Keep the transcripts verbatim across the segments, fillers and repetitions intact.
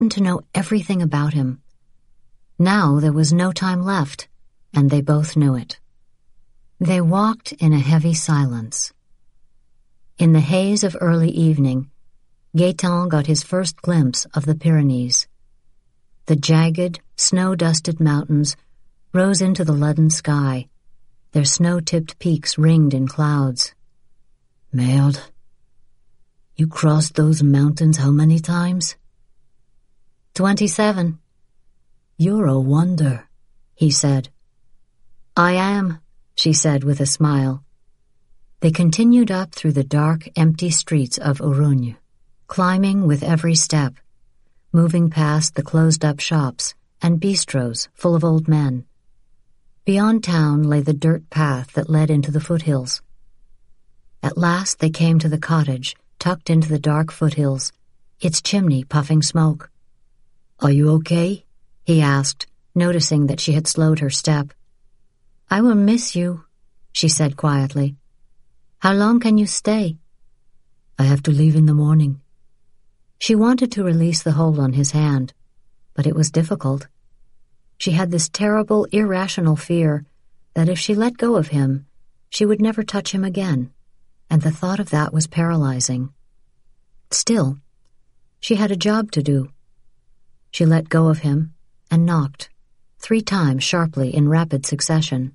to know everything about him. Now there was no time left, and they both knew it. They walked in a heavy silence. In the haze of early evening, Gaëtan got his first glimpse of the Pyrenees. The jagged, snow-dusted mountains rose into the leaden sky. Their snow-tipped peaks ringed in clouds. Merde. You crossed those mountains how many times? Twenty-seven. You're a wonder, he said. I am, she said with a smile. They continued up through the dark, empty streets of Orognes, climbing with every step, moving past the closed-up shops and bistros full of old men. Beyond town lay the dirt path that led into the foothills. At last they came to the cottage, tucked into the dark foothills, its chimney puffing smoke. Are you okay? He asked, noticing that she had slowed her step. I will miss you, she said quietly. How long can you stay? I have to leave in the morning. She wanted to release the hold on his hand, but it was difficult. She had this terrible, irrational fear that if she let go of him, she would never touch him again, and the thought of that was paralyzing. Still, she had a job to do. She let go of him and knocked, three times sharply in rapid succession.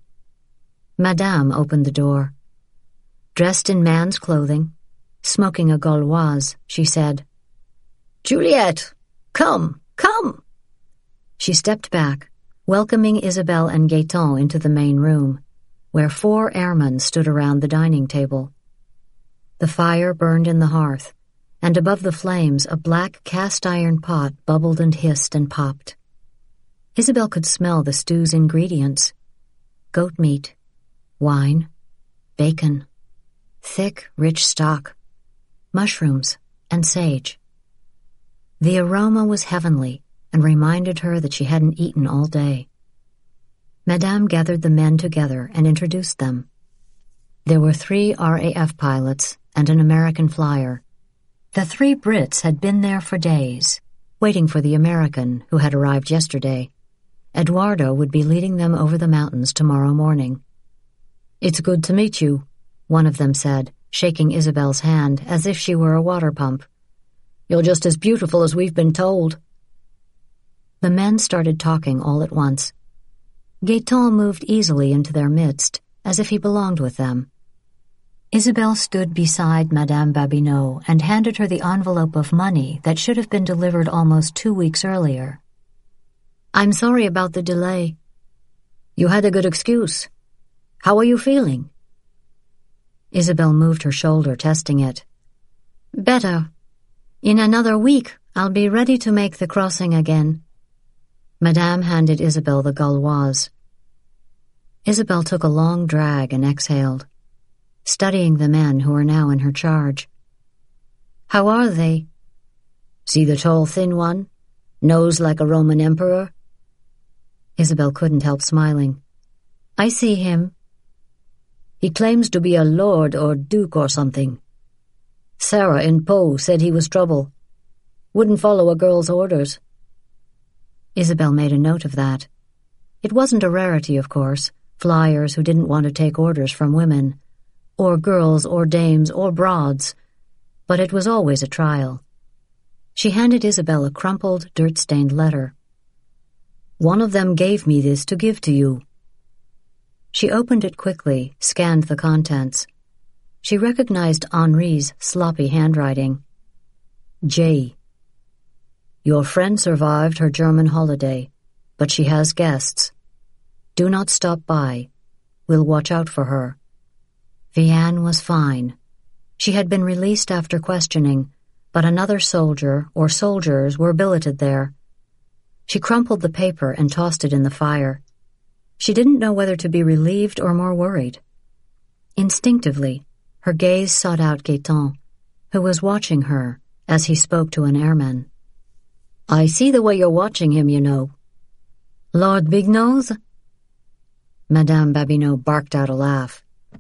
Madame opened the door. Dressed in man's clothing, smoking a Gauloise, she said, Juliette, come, come! She stepped back, welcoming Isabelle and Gaëtan into the main room, where four airmen stood around the dining table. The fire burned in the hearth, and above the flames a black cast-iron pot bubbled and hissed and popped. Isabelle could smell the stew's ingredients: goat meat, wine, bacon, thick, rich stock, mushrooms, and sage. The aroma was heavenly and reminded her that she hadn't eaten all day. Madame gathered the men together and introduced them. There were three R A F pilots and an American flyer. The three Brits had been there for days, waiting for the American who had arrived yesterday. Eduardo would be leading them over the mountains tomorrow morning. It's good to meet you, one of them said, shaking Isabelle's hand as if she were a water pump. You're just as beautiful as we've been told. The men started talking all at once. Gaëtan moved easily into their midst, as if he belonged with them. Isabelle stood beside Madame Babineau and handed her the envelope of money that should have been delivered almost two weeks earlier. I'm sorry about the delay. You had a good excuse. How are you feeling? Isabelle moved her shoulder, testing it. Better. In another week, I'll be ready to make the crossing again. Madame handed Isabelle the Gauloise. Isabelle took a long drag and exhaled, studying the men who were now in her charge. How are they? See the tall, thin one? Nose like a Roman emperor? Isabelle couldn't help smiling. I see him. He claims to be a lord or duke or something. Sarah in Pau said he was trouble. Wouldn't follow a girl's orders. Isabelle made a note of that. It wasn't a rarity, of course, flyers who didn't want to take orders from women, or girls or dames or broads, but it was always a trial. She handed Isabelle a crumpled, dirt-stained letter. One of them gave me this to give to you. She opened it quickly, scanned the contents. She recognized Henri's sloppy handwriting. J. Your friend survived her German holiday, but she has guests. Do not stop by. We'll watch out for her. Vianne was fine. She had been released after questioning, but another soldier or soldiers were billeted there. She crumpled the paper and tossed it in the fire. She didn't know whether to be relieved or more worried. Instinctively, her gaze sought out Gaëtan, who was watching her as he spoke to an airman. I see the way you're watching him, you know. Lord Bignose? Madame Babineau barked out a laugh.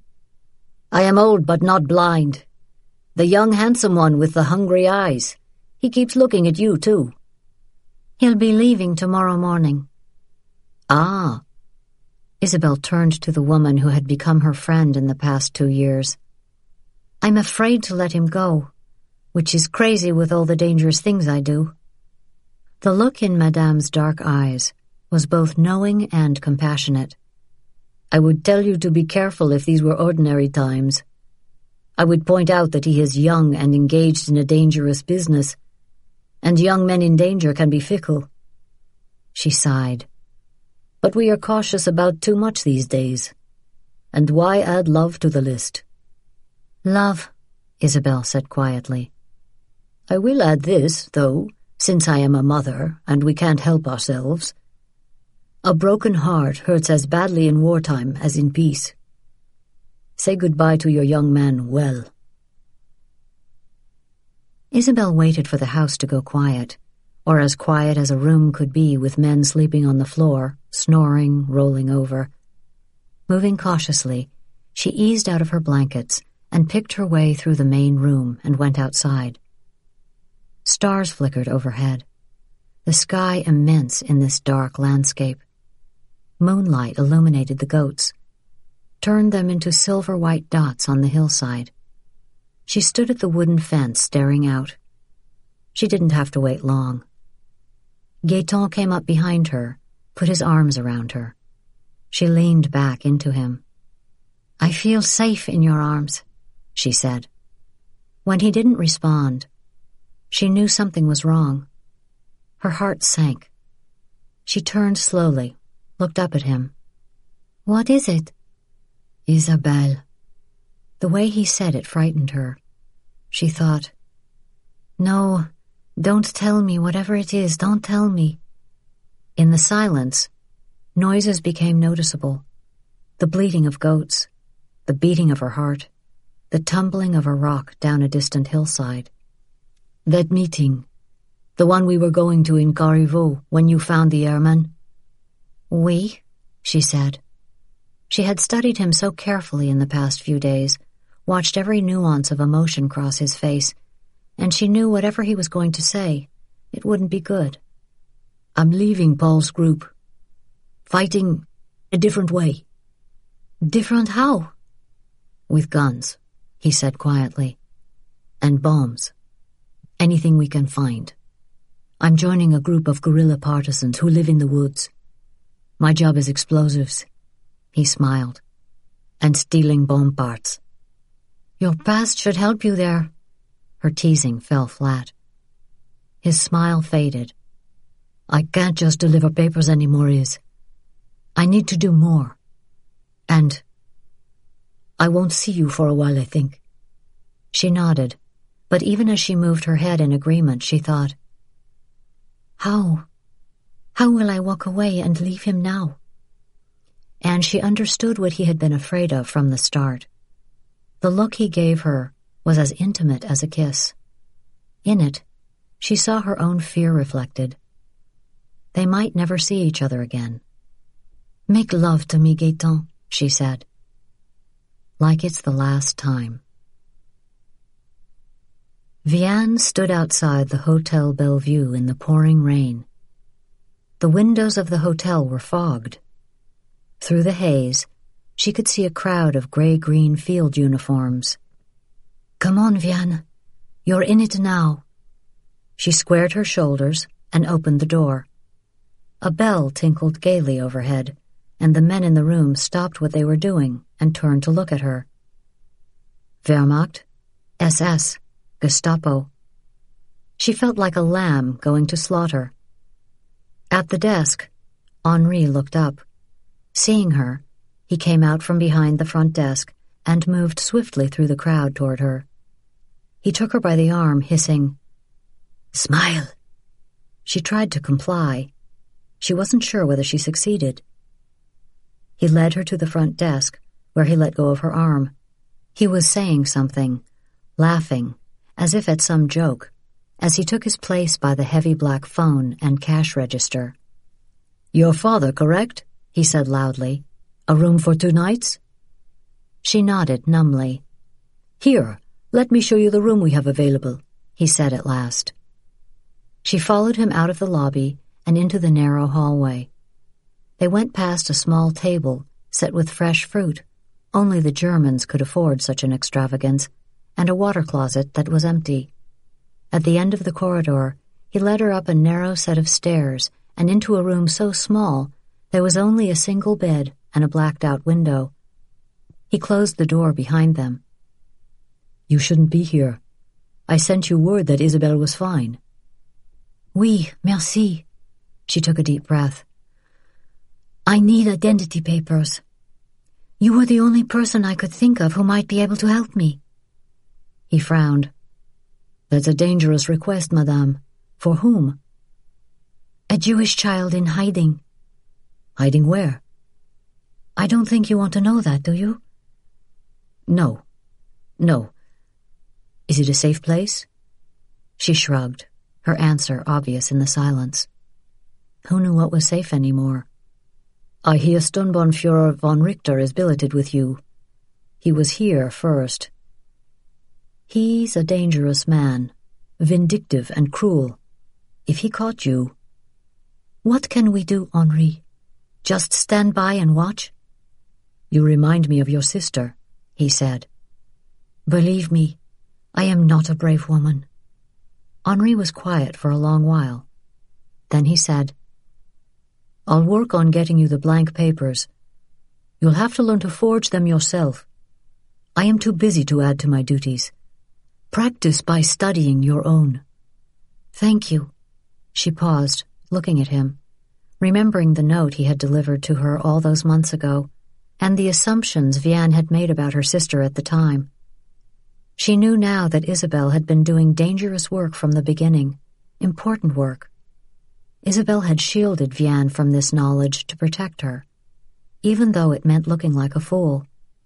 I am old but not blind. The young handsome one with the hungry eyes. He keeps looking at you, too. He'll be leaving tomorrow morning. Ah. Isabel turned to the woman who had become her friend in the past two years. I'm afraid to let him go, which is crazy with all the dangerous things I do. The look in Madame's dark eyes was both knowing and compassionate. I would tell you to be careful if these were ordinary times. I would point out that he is young and engaged in a dangerous business, and young men in danger can be fickle. She sighed. But we are cautious about too much these days. And why add love to the list? Love, Isabel said quietly. I will add this, though, since I am a mother and we can't help ourselves. A broken heart hurts as badly in wartime as in peace. Say goodbye to your young man well. Isabel waited for the house to go quiet, or as quiet as a room could be with men sleeping on the floor, snoring, rolling over. Moving cautiously, she eased out of her blankets and picked her way through the main room and went outside. Stars flickered overhead, the sky immense in this dark landscape. Moonlight illuminated the goats, turned them into silver-white dots on the hillside. She stood at the wooden fence staring out. She didn't have to wait long. Gaëtan came up behind her, put his arms around her. She leaned back into him. I feel safe in your arms, she said. When he didn't respond, she knew something was wrong. Her heart sank. She turned slowly, looked up at him. What is it? Isabelle. The way he said it frightened her. She thought, no, don't tell me, whatever it is, don't tell me. In the silence, noises became noticeable. The bleating of goats, the beating of her heart, the tumbling of a rock down a distant hillside. That meeting, the one we were going to in Corriveau when you found the airman. Oui, she said. She had studied him so carefully in the past few days, watched every nuance of emotion cross his face, and she knew whatever he was going to say, it wouldn't be good. I'm leaving Paul's group. Fighting a different way. Different how? With guns, he said quietly. And bombs. Anything we can find. I'm joining a group of guerrilla partisans who live in the woods. My job is explosives. He smiled. And stealing bomb parts. Your past should help you there. Her teasing fell flat. His smile faded. I can't just deliver papers anymore, Is. I need to do more. And I won't see you for a while, I think. She nodded, but even as she moved her head in agreement, she thought, How? How will I walk away and leave him now? And she understood what he had been afraid of from the start. The look he gave her was as intimate as a kiss. In it, she saw her own fear reflected. They might never see each other again. Make love to me, Gaëtan, she said. Like it's the last time. Vianne stood outside the Hotel Bellevue in the pouring rain. The windows of the hotel were fogged. Through the haze, she could see a crowd of gray-green field uniforms. Come on, Vianne. You're in it now. She squared her shoulders and opened the door. A bell tinkled gaily overhead, and the men in the room stopped what they were doing and turned to look at her. Wehrmacht, S S, Gestapo. She felt like a lamb going to slaughter. At the desk, Henri looked up. Seeing her, he came out from behind the front desk and moved swiftly through the crowd toward her. He took her by the arm, hissing, Smile! She tried to comply. She wasn't sure whether she succeeded. He led her to the front desk, where he let go of her arm. He was saying something, laughing, as if at some joke, as he took his place by the heavy black phone and cash register. Your father, correct? He said loudly. A room for two nights? She nodded numbly. Here, let me show you the room we have available, he said at last. She followed him out of the lobby and into the narrow hallway. They went past a small table set with fresh fruit. Only the Germans could afford such an extravagance, and a water closet that was empty. At the end of the corridor, he led her up a narrow set of stairs and into a room so small there was only a single bed and a blacked-out window. He closed the door behind them. "You shouldn't be here. I sent you word that Isabelle was fine." "Oui, merci." She took a deep breath. "I need identity papers. You were the only person I could think of who might be able to help me." He frowned. "That's a dangerous request, madame. For whom?" "A Jewish child in hiding." "Hiding where?" "I don't think you want to know that, do you?" No. No. Is it a safe place?" She shrugged, her answer obvious in the silence. Who knew what was safe anymore? "I hear Sturmbannführer von Richter is billeted with you. He was here first." "He's a dangerous man, vindictive and cruel. If he caught you—" "What can we do, Henri? Just stand by and watch?" "You remind me of your sister," he said. "Believe me, I am not a brave woman." Henri was quiet for a long while. Then he said, "I'll work on getting you the blank papers. You'll have to learn to forge them yourself. I am too busy to add to my duties. Practice by studying your own." "Thank you." She paused, looking at him, remembering the note he had delivered to her all those months ago, and the assumptions Vianne had made about her sister at the time. She knew now that Isabelle had been doing dangerous work from the beginning, important work. Isabelle had shielded Vianne from this knowledge to protect her, even though it meant looking like a fool.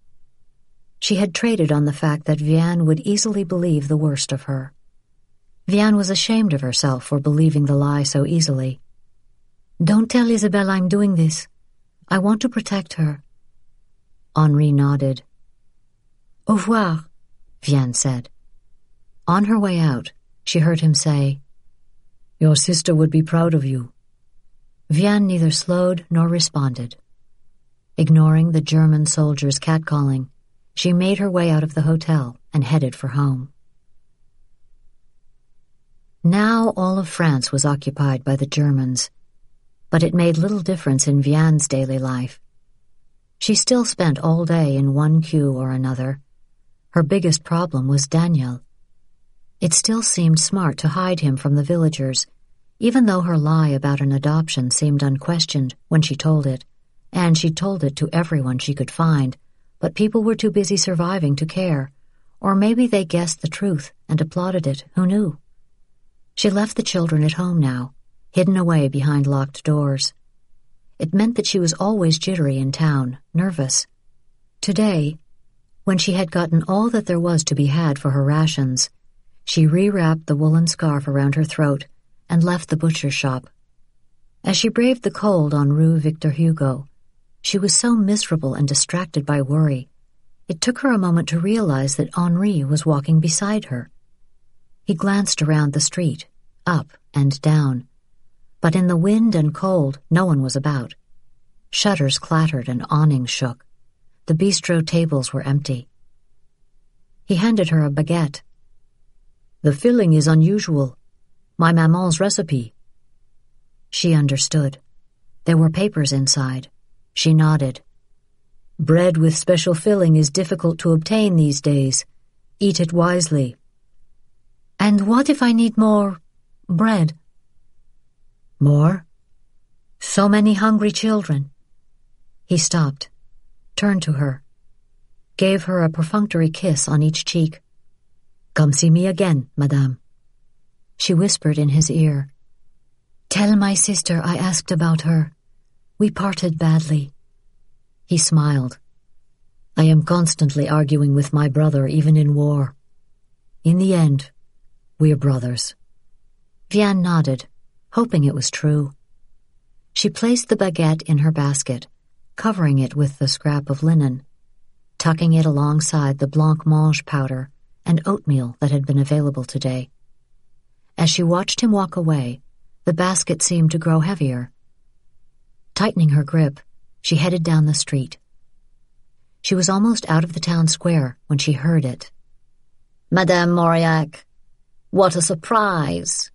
She had traded on the fact that Vianne would easily believe the worst of her. Vianne was ashamed of herself for believing the lie so easily. "Don't tell Isabelle I'm doing this. I want to protect her." Henri nodded. "Au revoir," Vianne said. On her way out, she heard him say, "Your sister would be proud of you." Vianne neither slowed nor responded. Ignoring the German soldiers' catcalling, she made her way out of the hotel and headed for home. Now all of France was occupied by the Germans, but it made little difference in Vianne's daily life. She still spent all day in one queue or another. Her biggest problem was Daniel. It still seemed smart to hide him from the villagers, even though her lie about an adoption seemed unquestioned when she told it, and she told it to everyone she could find, but people were too busy surviving to care, or maybe they guessed the truth and applauded it, who knew? She left the children at home now, hidden away behind locked doors. It meant that she was always jittery in town, nervous. Today, when she had gotten all that there was to be had for her rations, she rewrapped the woolen scarf around her throat and left the butcher's shop. As she braved the cold on Rue Victor Hugo, she was so miserable and distracted by worry, it took her a moment to realize that Henri was walking beside her. He glanced around the street, up and down, but in the wind and cold no one was about. Shutters clattered and awnings shook. The bistro tables were empty. He handed her a baguette. "The filling is unusual. My maman's recipe." She understood. There were papers inside. She nodded. "Bread with special filling is difficult to obtain these days. Eat it wisely." "And what if I need more bread?" "More?" "So many hungry children." He stopped, turned to her, gave her a perfunctory kiss on each cheek. "Come see me again, madame." She whispered in his ear, "Tell my sister I asked about her. We parted badly." He smiled. "I am constantly arguing with my brother, even in war. In the end, we're brothers." Vianne nodded, hoping it was true. She placed the baguette in her basket, covering it with the scrap of linen, tucking it alongside the blancmange powder and oatmeal that had been available today. As she watched him walk away, The basket seemed to grow heavier. Tightening her grip, she headed down the street. She was almost out of the town square when she heard it. "Madame Mauriac, what a surprise!"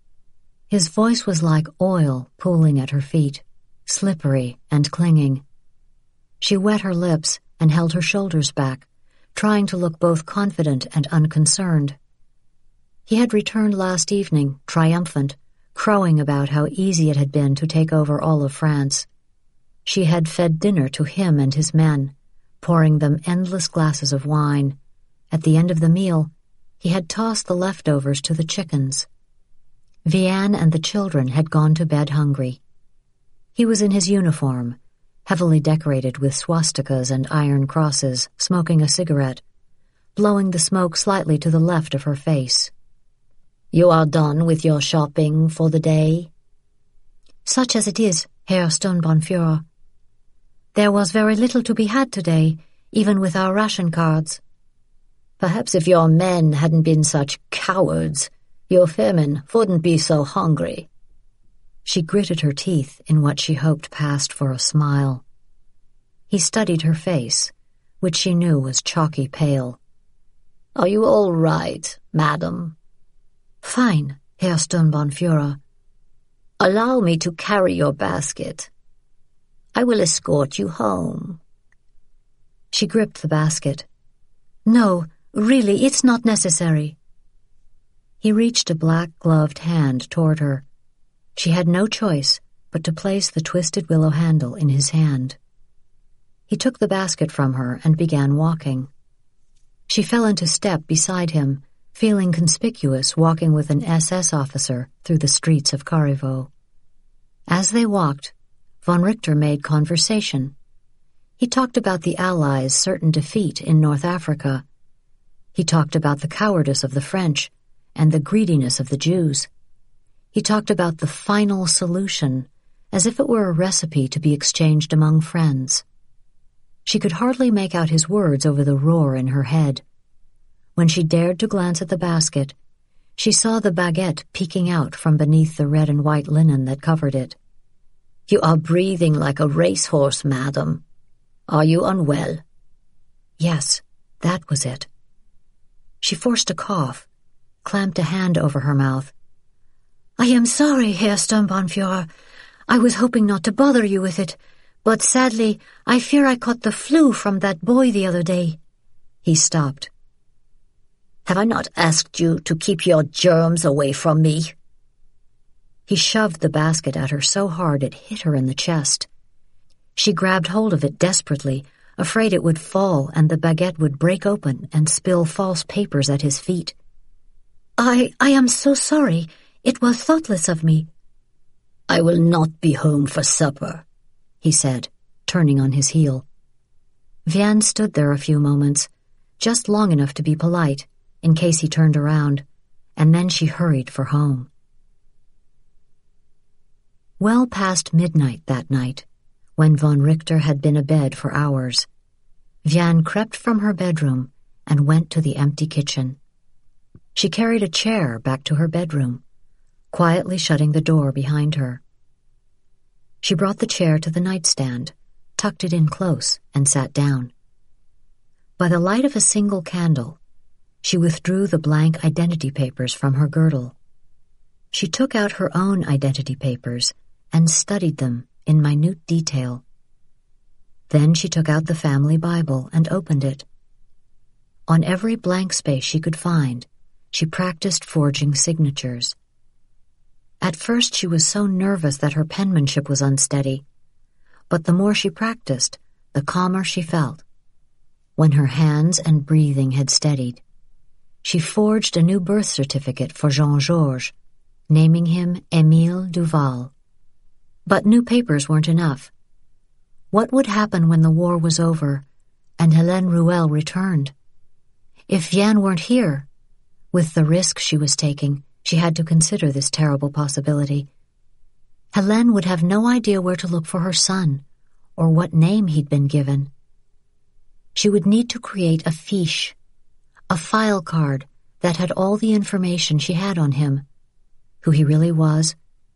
His voice was like oil pooling at her feet, slippery and clinging. She wet her lips and held her shoulders back, trying to look both confident and unconcerned. He had returned last evening, triumphant, crowing about how easy it had been to take over all of France. She had fed dinner to him and his men, pouring them endless glasses of wine. At the end of the meal, he had tossed the leftovers to the chickens. Vianne and the children had gone to bed hungry. He was in his uniform, heavily decorated with swastikas and iron crosses, smoking a cigarette, blowing the smoke slightly to the left of her face. "You are done with your shopping for the day?" "Such as it is, Herr Sturmbannführer. There was very little to be had today, even with our ration cards." "Perhaps if your men hadn't been such cowards, your famine wouldn't be so hungry." She gritted her teeth in what she hoped passed for a smile. He studied her face, which she knew was chalky pale. "Are you all right, madam?" "Fine, Herr Sturmbannführer." "Allow me to carry your basket. I will escort you home." She gripped the basket. "No, really, it's not necessary." He reached a black-gloved hand toward her. She had no choice but to place the twisted willow handle in his hand. He took the basket from her and began walking. She fell into step beside him, feeling conspicuous walking with an S S officer through the streets of Corriveau. As they walked, von Richter made conversation. He talked about the Allies' certain defeat in North Africa. He talked about the cowardice of the French and the greediness of the Jews. He talked about the final solution, as if it were a recipe to be exchanged among friends. She could hardly make out his words over the roar in her head. When she dared to glance at the basket, she saw the baguette peeking out from beneath the red and white linen that covered it. "You are breathing like a racehorse, madam. Are you unwell?" Yes, that was it. She forced a cough, clamped a hand over her mouth. "I am sorry, Herr Sturmbannführer. I was hoping not to bother you with it, but sadly I fear I caught the flu from that boy the other day." He stopped. "Have I not asked you to keep your germs away from me?" He shoved the basket at her so hard it hit her in the chest. She grabbed hold of it desperately, afraid it would fall and the baguette would break open and spill false papers at his feet. I, I am so sorry. It was thoughtless of me." "I will not be home for supper," he said, turning on his heel. Vianne stood there a few moments, just long enough to be polite, in case he turned around, and then she hurried for home. Well past midnight that night, when von Richter had been abed for hours, Vianne crept from her bedroom and went to the empty kitchen. She carried a chair back to her bedroom, quietly shutting the door behind her. She brought the chair to the nightstand, tucked it in close, and sat down. By the light of a single candle, she withdrew the blank identity papers from her girdle. She took out her own identity papers and studied them in minute detail. Then she took out the family Bible and opened it. On every blank space she could find, she practiced forging signatures. At first she was so nervous that her penmanship was unsteady, but the more she practiced, the calmer she felt. When her hands and breathing had steadied, she forged a new birth certificate for Jean-Georges, naming him Émile Duval. But new papers weren't enough. What would happen when the war was over and Hélène Ruel returned? If Vianne weren't here, with the risk she was taking, she had to consider this terrible possibility. Hélène would have no idea where to look for her son or what name he'd been given. She would need to create a fiche, a file card that had all the information she had on him, who he really was,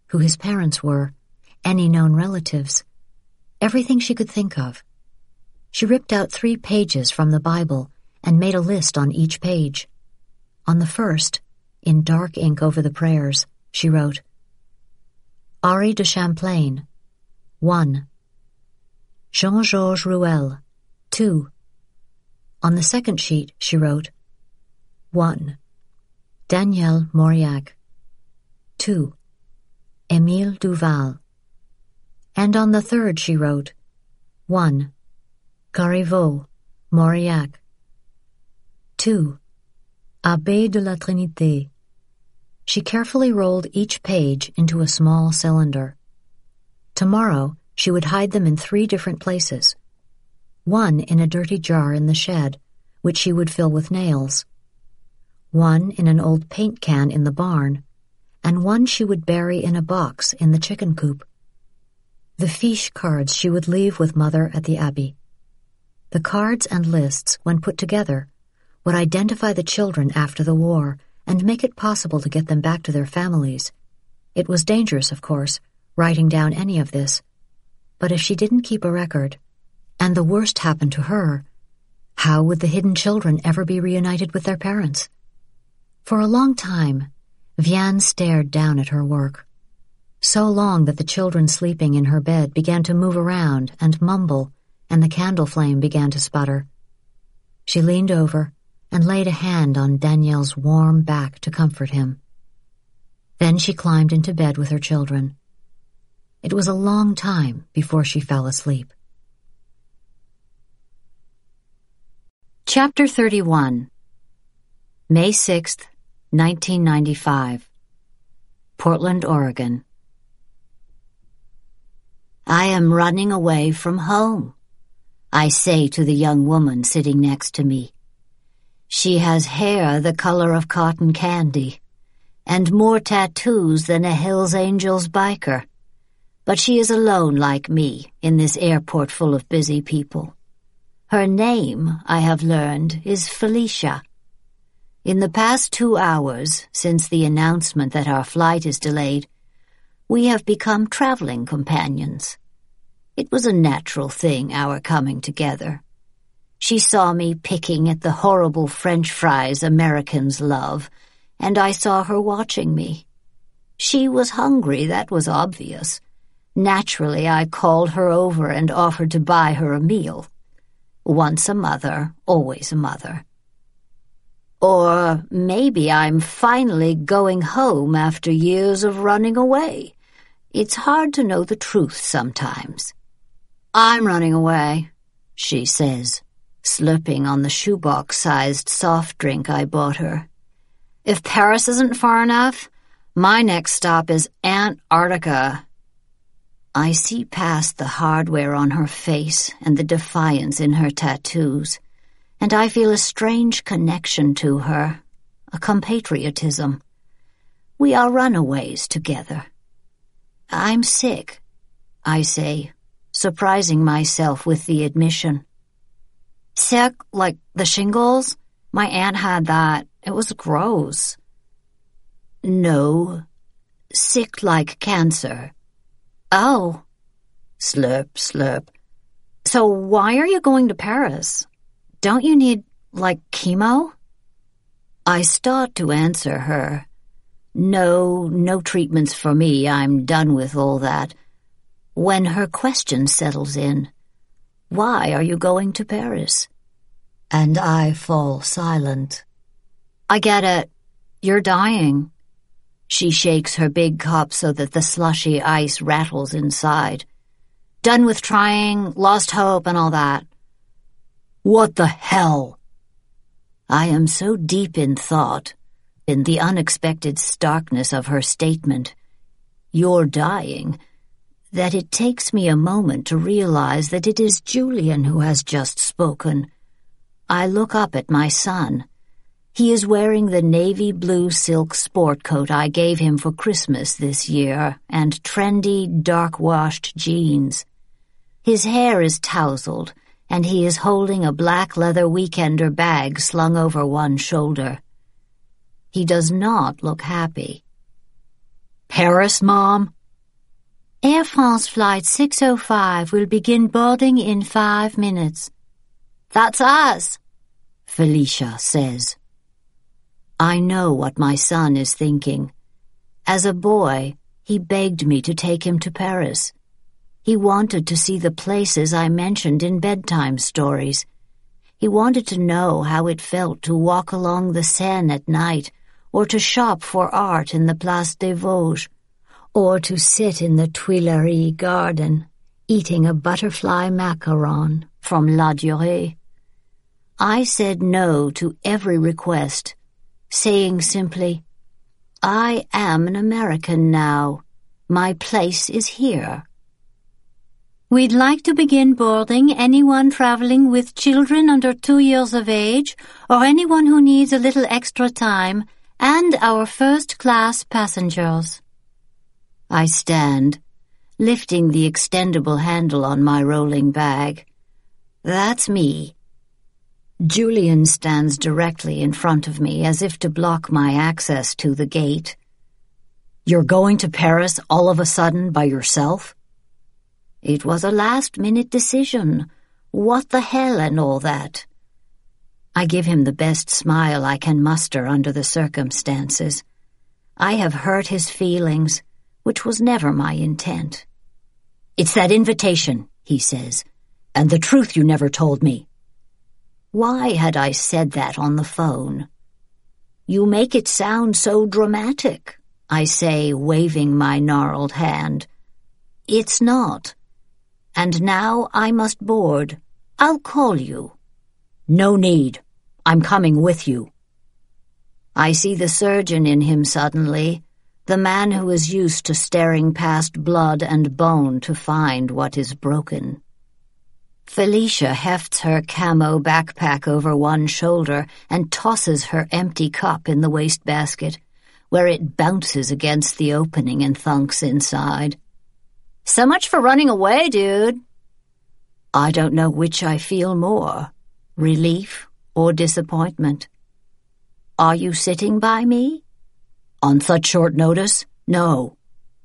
who his parents were, any known relatives, everything she could think of. She ripped out three pages from the Bible and made a list on each page. On the first, in dark ink over the prayers, she wrote, Henri de Champlain, one. Jean-Georges Rouelle, two. On the second sheet, she wrote, one. Daniel Mauriac, two. Émile Duval. And on the third she wrote, one. Corriveau, Mauriac, two. Abbé de la Trinité. She carefully rolled each page into a small cylinder. Tomorrow she would hide them in three different places. One in a dirty jar in the shed, which she would fill with nails. One in an old paint can in the barn, and one she would bury in a box in the chicken coop. The fiche cards she would leave with Mother at the Abbey. The cards and lists, when put together, would identify the children after the war and make it possible to get them back to their families. It was dangerous, of course, writing down any of this, but if she didn't keep a record, and the worst happened to her, how would the hidden children ever be reunited with their parents? For a long time, Vianne stared down at her work. So long that the children sleeping in her bed began to move around and mumble, and the candle flame began to sputter. She leaned over and laid a hand on Daniel's warm back to comfort him. Then she climbed into bed with her children. It was a long time before she fell asleep. Chapter thirty-one. May sixth, nineteen ninety-five. Portland, Oregon. I am running away from home, I say to the young woman sitting next to me. She has hair the color of cotton candy, and more tattoos than a Hells Angels biker. But she is alone like me in this airport full of busy people. Her name, I have learned, is Felicia. In the past two hours, since the announcement that our flight is delayed, we have become traveling companions. It was a natural thing, our coming together. She saw me picking at the horrible French fries Americans love, and I saw her watching me. She was hungry, that was obvious. Naturally, I called her over and offered to buy her a meal. Once a mother, always a mother. Or maybe I'm finally going home after years of running away. It's hard to know the truth sometimes. I'm running away, she says, slurping on the shoebox-sized soft drink I bought her. If Paris isn't far enough, my next stop is Antarctica. I see past the hardware on her face and the defiance in her tattoos, and I feel a strange connection to her, a compatriotism. We are runaways together. I'm sick, I say, surprising myself with the admission. Sick like the shingles? My aunt had that. It was gross. No, sick like cancer. Oh, slurp, slurp. So why are you going to Paris? Don't you need, like, chemo? I start to answer her. No, no treatments for me. I'm done with all that. When her question settles in, why are you going to Paris? And I fall silent. I get it. You're dying. She shakes her big cup so that the slushy ice rattles inside. Done with trying, lost hope, and all that. What the hell? I am so deep in thought, in the unexpected starkness of her statement, you're dying, that it takes me a moment to realize that it is Julian who has just spoken. I look up at my son. He is wearing the navy blue silk sport coat I gave him for Christmas this year and trendy, dark-washed jeans. His hair is tousled, and he is holding a black leather weekender bag slung over one shoulder. He does not look happy. Paris, Mom? Air France Flight six oh five will begin boarding in five minutes. That's us, Felicia says. I know what my son is thinking. As a boy, he begged me to take him to Paris. He wanted to see the places I mentioned in bedtime stories. He wanted to know how it felt to walk along the Seine at night, or to shop for art in the Place des Vosges, or to sit in the Tuileries garden, eating a butterfly macaron from La Durée. I said no to every request, saying simply, I am an American now. My place is here. We'd like to begin boarding anyone traveling with children under two years of age or anyone who needs a little extra time, and our first-class passengers. I stand, lifting the extendable handle on my rolling bag. That's me. Julian stands directly in front of me as if to block my access to the gate. You're going to Paris all of a sudden by yourself? It was a last-minute decision. What the hell and all that? I give him the best smile I can muster under the circumstances. I have hurt his feelings, which was never my intent. It's that invitation, he says, and the truth you never told me. Why had I said that on the phone? You make it sound so dramatic, I say, waving my gnarled hand. It's not. And now I must board. I'll call you. No need. I'm coming with you. I see the surgeon in him suddenly, the man who is used to staring past blood and bone to find what is broken. Felicia hefts her camo backpack over one shoulder and tosses her empty cup in the wastebasket, where it bounces against the opening and thunks inside. So much for running away, dude. I don't know which I feel more, relief or disappointment. Are you sitting by me? On such short notice? No.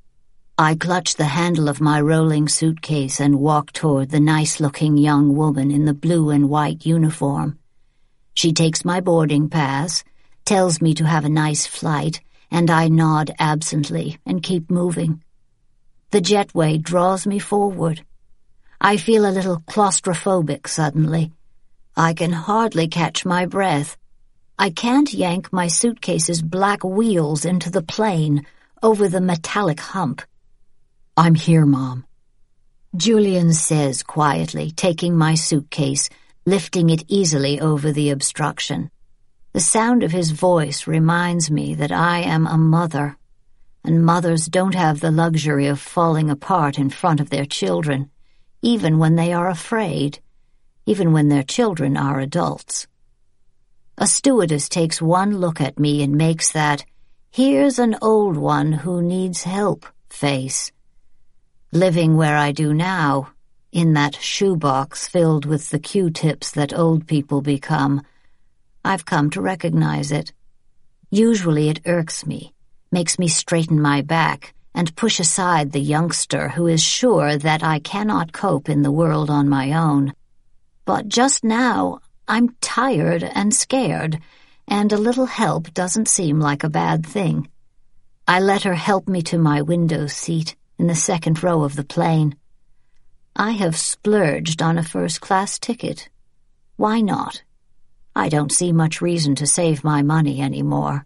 I clutch the handle of my rolling suitcase and walk toward the nice-looking young woman in the blue and white uniform. She takes my boarding pass, tells me to have a nice flight, and I nod absently and keep moving. The jetway draws me forward. I feel a little claustrophobic suddenly. I can hardly catch my breath. I can't yank my suitcase's black wheels into the plane over the metallic hump. I'm here, Mom. Julian says quietly, taking my suitcase, lifting it easily over the obstruction. The sound of his voice reminds me that I am a mother, and mothers don't have the luxury of falling apart in front of their children, even when they are afraid, even when their children are adults. A stewardess takes one look at me and makes that, here's an old one who needs help face. Living where I do now, in that shoebox filled with the Q-tips that old people become, I've come to recognize it. Usually it irks me, makes me straighten my back and push aside the youngster who is sure that I cannot cope in the world on my own. But just now, I'm tired and scared, and a little help doesn't seem like a bad thing. I let her help me to my window seat in the second row of the plane. I have splurged on a first-class ticket. Why not? I don't see much reason to save my money anymore.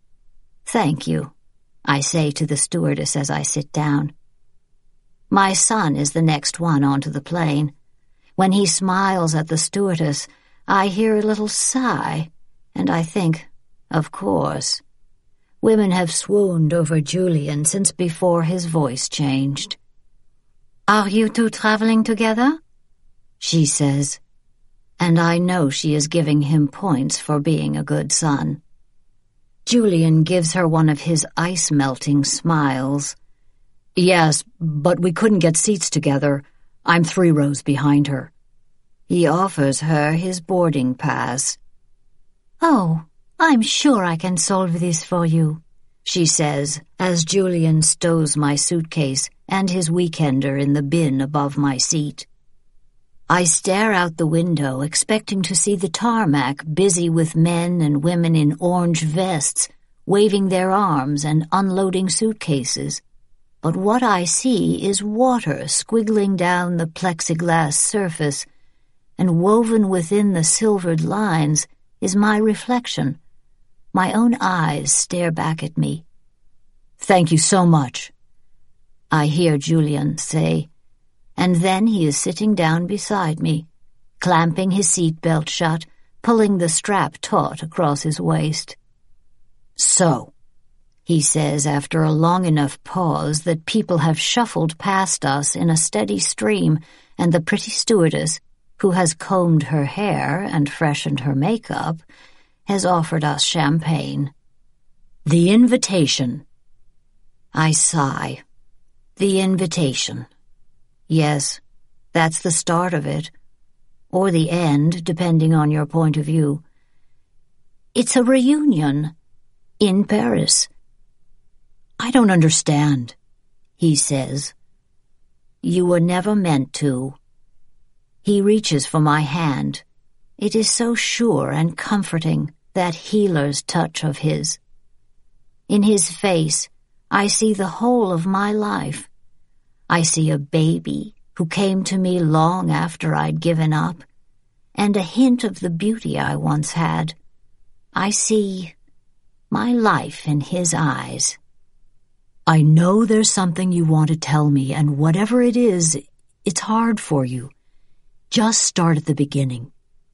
Thank you, I say to the stewardess as I sit down. My son is the next one onto the plane. When he smiles at the stewardess, I hear a little sigh, and I think, of course. Women have swooned over Julian since before his voice changed. Are you two traveling together? She says, and I know she is giving him points for being a good son. Julian gives her one of his ice-melting smiles. Yes, but we couldn't get seats together. I'm three rows behind her. He offers her his boarding pass. Oh, I'm sure I can solve this for you. she says, as Julian stows my suitcase and his weekender in the bin above my seat. I stare out the window, expecting to see the tarmac busy with men and women in orange vests, waving their arms and unloading suitcases. But what I see is water squiggling down the plexiglass surface, and woven within the silvered lines is my reflection. My own eyes stare back at me. "Thank you so much," I hear Julian say, and then he is sitting down beside me, clamping his seatbelt shut, pulling the strap taut across his waist. "So," he says after a long enough pause that people have shuffled past us in a steady stream, and the pretty stewardess, who has combed her hair and freshened her makeup, has offered us champagne. "The invitation." I sigh. The invitation. Yes, that's the start of it. Or the end, depending on your point of view. It's a reunion. In Paris. "I don't understand," he says. "You were never meant to." He reaches for my hand. It is so sure and comforting, that healer's touch of his. In his face, I see the whole of my life. I see a baby who came to me long after I'd given up, and a hint of the beauty I once had. I see my life in his eyes. "I know there's something you want to tell me, and whatever it is, it's hard for you. Just start at the beginning."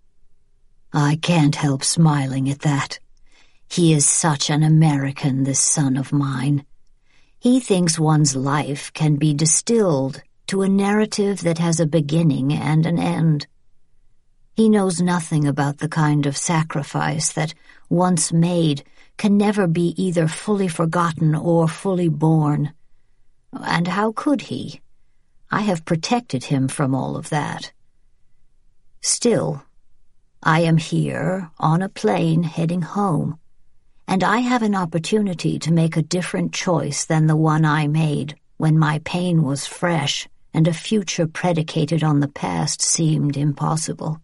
I can't help smiling at that. He is such an American, this son of mine. He thinks one's life can be distilled to a narrative that has a beginning and an end. He knows nothing about the kind of sacrifice that, once made, can never be either fully forgotten or fully borne. And how could he? I have protected him from all of that. Still, I am here, on a plane heading home, and I have an opportunity to make a different choice than the one I made when my pain was fresh and a future predicated on the past seemed impossible.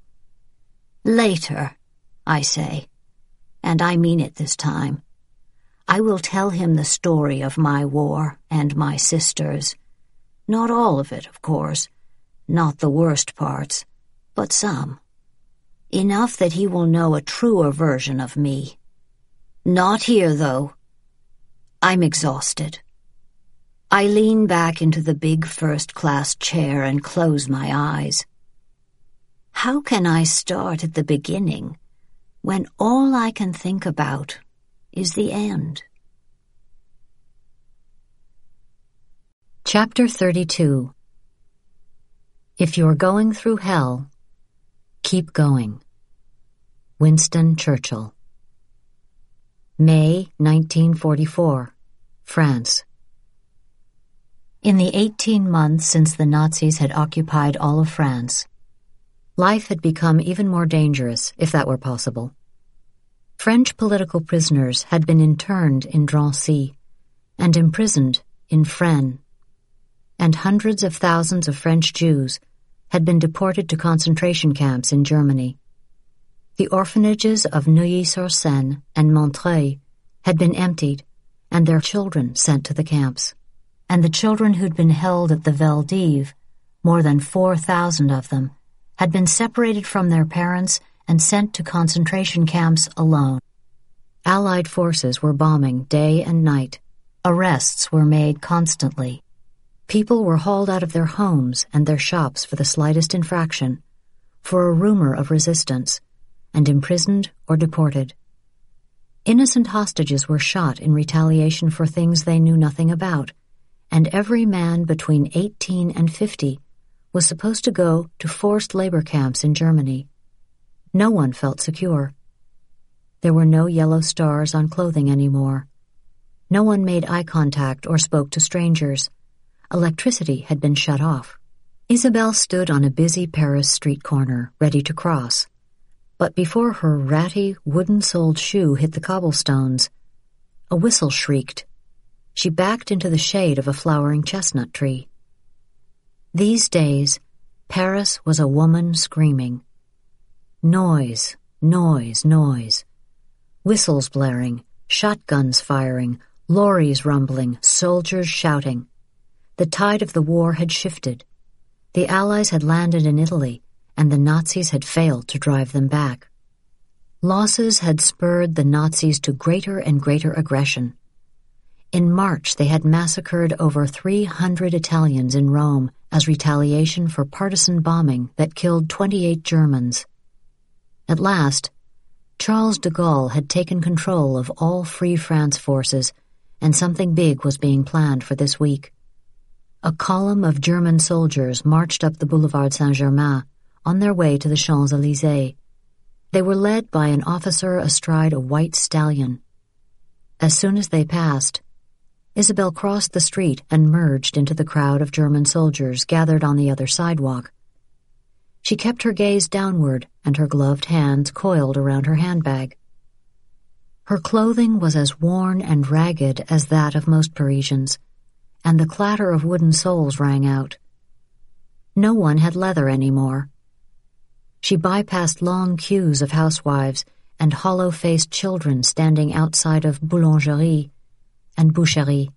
Later, I say, and I mean it this time, I will tell him the story of my war and my sisters. Not all of it, of course, not the worst parts, but some. Enough that he will know a truer version of me. Not here, though. I'm exhausted. I lean back into the big first-class chair and close my eyes. How can I start at the beginning when all I can think about is the end? Chapter thirty-two. If you're going through hell, keep going. Winston Churchill. May nineteen forty-four, France. In the eighteen months since the Nazis had occupied all of France, life had become even more dangerous, if that were possible. French political prisoners had been interned in Drancy and imprisoned in Fresnes, and hundreds of thousands of French Jews had been deported to concentration camps in Germany. The orphanages of Neuilly-sur-Seine and Montreuil had been emptied and their children sent to the camps, and the children who'd been held at the Veldiv, more than four thousand of them, had been separated from their parents and sent to concentration camps alone. Allied forces were bombing day and night. Arrests were made constantly. People were hauled out of their homes and their shops for the slightest infraction, for a rumor of resistance, and imprisoned or deported. Innocent hostages were shot in retaliation for things they knew nothing about, and every man between eighteen and fifty was supposed to go to forced labor camps in Germany. No one felt secure. There were no yellow stars on clothing anymore. No one made eye contact or spoke to strangers. Electricity had been shut off. Isabelle stood on a busy Paris street corner, ready to cross. But before her ratty, wooden-soled shoe hit the cobblestones, a whistle shrieked. She backed into the shade of a flowering chestnut tree. These days, Paris was a woman screaming. Noise, noise, noise. Whistles blaring, shotguns firing, lorries rumbling, soldiers shouting. The tide of the war had shifted. The Allies had landed in Italy, and the Nazis had failed to drive them back. Losses had spurred the Nazis to greater and greater aggression. In March, they had massacred over three hundred Italians in Rome as retaliation for partisan bombing that killed twenty-eight Germans. At last, Charles de Gaulle had taken control of all Free France forces, and something big was being planned for this week. A column of German soldiers marched up the Boulevard Saint-Germain on their way to the Champs-Élysées. They were led by an officer astride a white stallion. As soon as they passed, Isabel crossed the street and merged into the crowd of German soldiers gathered on the other sidewalk. She kept her gaze downward and her gloved hands coiled around her handbag. Her clothing was as worn and ragged as that of most Parisians, and the clatter of wooden soles rang out. No one had leather anymore. She bypassed long queues of housewives and hollow-faced children standing outside of boulangerie and boucherie.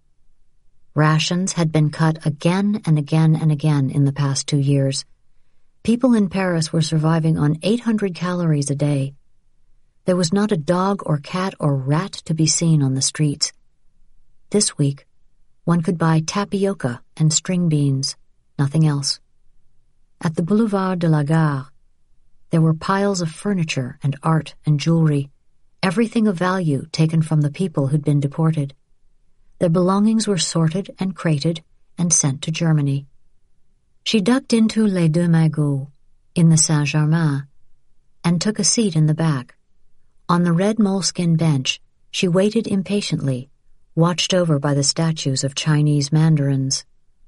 Rations had been cut again and again and again in the past two years. People in Paris were surviving on eight hundred calories a day. There was not a dog or cat or rat to be seen on the streets. This week, one could buy tapioca and string beans, nothing else. At the Boulevard de la Gare, there were piles of furniture and art and jewelry, everything of value taken from the people who'd been deported. Their belongings were sorted and crated and sent to Germany. She ducked into Les Deux Magots in the Saint-Germain and took a seat in the back. On the red moleskin bench, she waited impatiently, watched over by the statues of Chinese mandarins.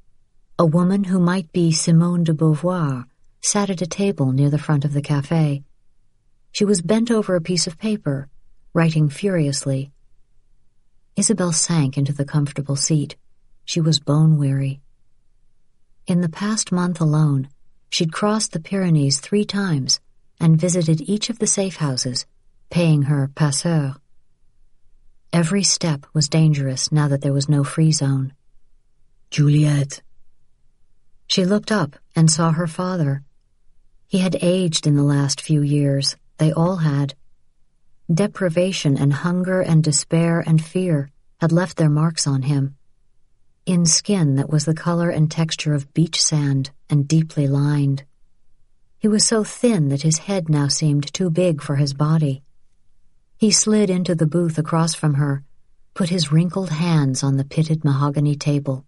A woman who might be Simone de Beauvoir sat at a table near the front of the café. She was bent over a piece of paper, writing furiously. Isabel sank into the comfortable seat. She was bone-weary. In the past month alone, she'd crossed the Pyrenees three times and visited each of the safe houses, paying her passeur. Every step was dangerous now that there was no free zone. Juliet. She looked up and saw her father. He had aged in the last few years. They all had. Deprivation and hunger and despair and fear had left their marks on him, in skin that was the color and texture of beach sand and deeply lined. He was so thin that his head now seemed too big for his body. He slid into the booth across from her, put his wrinkled hands on the pitted mahogany table.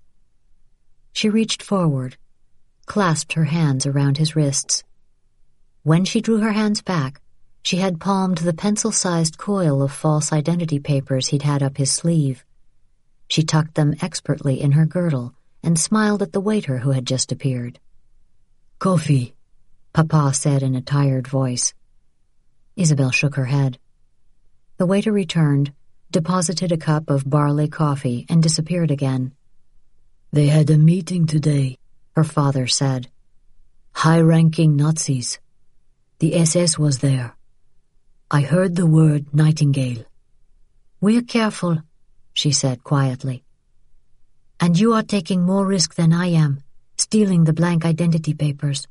She reached forward, clasped her hands around his wrists. When she drew her hands back, she had palmed the pencil-sized coil of false identity papers he'd had up his sleeve. She tucked them expertly in her girdle and smiled at the waiter who had just appeared. "Coffee," Papa said in a tired voice. Isabel shook her head. The waiter returned, deposited a cup of barley coffee, and disappeared again. "They had a meeting today," her father said. "High-ranking Nazis. The S S was there. I heard the word Nightingale." "We're careful," she said quietly. "And you are taking more risk than I am, stealing the blank identity papers."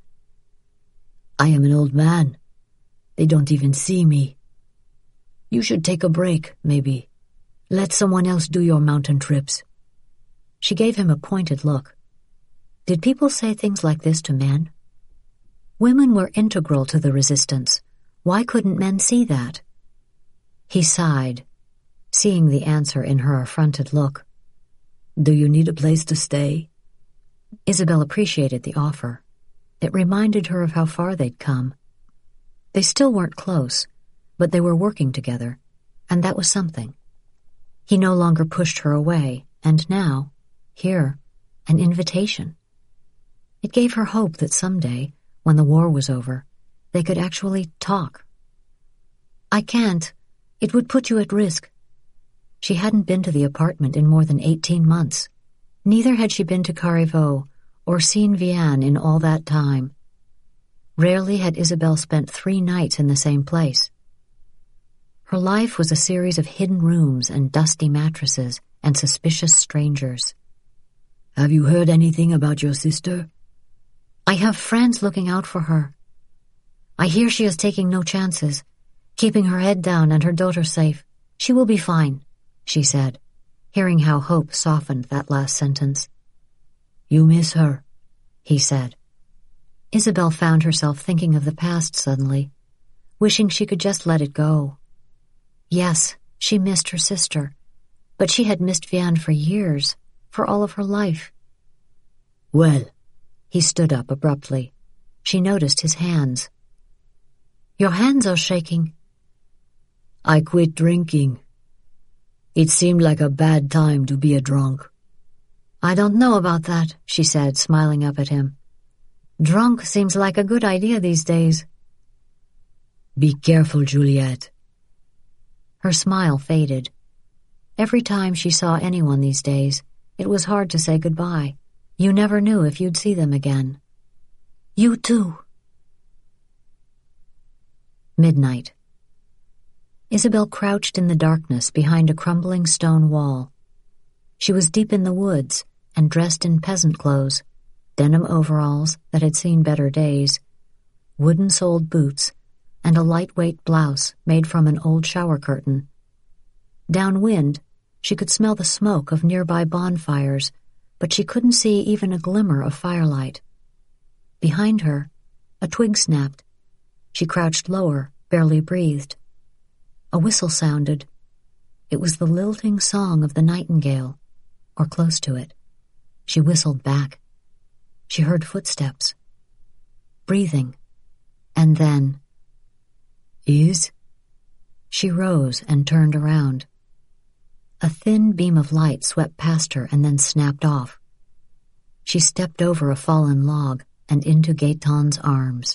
"I am an old man. They don't even see me. You should take a break, maybe. Let someone else do your mountain trips." She gave him a pointed look. Did people say things like this to men? Women were integral to the resistance. Why couldn't men see that? He sighed, seeing the answer in her affronted look. "Do you need a place to stay?" Isabel appreciated the offer. It reminded her of how far they'd come. They still weren't close, but they were working together, and that was something. He no longer pushed her away, and now, here, an invitation. It gave her hope that someday, when the war was over, they could actually talk. "I can't. It would put you at risk." She hadn't been to the apartment in more than eighteen months. Neither had she been to Carrivaux or seen Vianne in all that time. Rarely had Isabelle spent three nights in the same place. Her life was a series of hidden rooms and dusty mattresses and suspicious strangers. "Have you heard anything about your sister?" "I have friends looking out for her. I hear she is taking no chances, keeping her head down and her daughter safe. She will be fine," she said, hearing how hope softened that last sentence. "You miss her," he said. Isabelle found herself thinking of the past suddenly, wishing she could just let it go. Yes, she missed her sister, but she had missed Vianne for years, for all of her life. "Well," he stood up abruptly. She noticed his hands. "Your hands are shaking." "I quit drinking. It seemed like a bad time to be a drunk." "I don't know about that," she said, smiling up at him. "Drunk seems like a good idea these days." "Be careful, Juliette." Her smile faded. Every time she saw anyone these days, it was hard to say goodbye. You never knew if you'd see them again. "You too." Midnight. Isabelle crouched in the darkness behind a crumbling stone wall. She was deep in the woods and dressed in peasant clothes, denim overalls that had seen better days, wooden-soled boots, and a lightweight blouse made from an old shower curtain. Downwind, she could smell the smoke of nearby bonfires, but she couldn't see even a glimmer of firelight. Behind her, a twig snapped. She crouched lower, barely breathed. A whistle sounded. It was the lilting song of the nightingale, or close to it. She whistled back. She heard footsteps. Breathing. And then... "Is?" She rose and turned around. A thin beam of light swept past her and then snapped off. She stepped over a fallen log and into Gaetan's arms.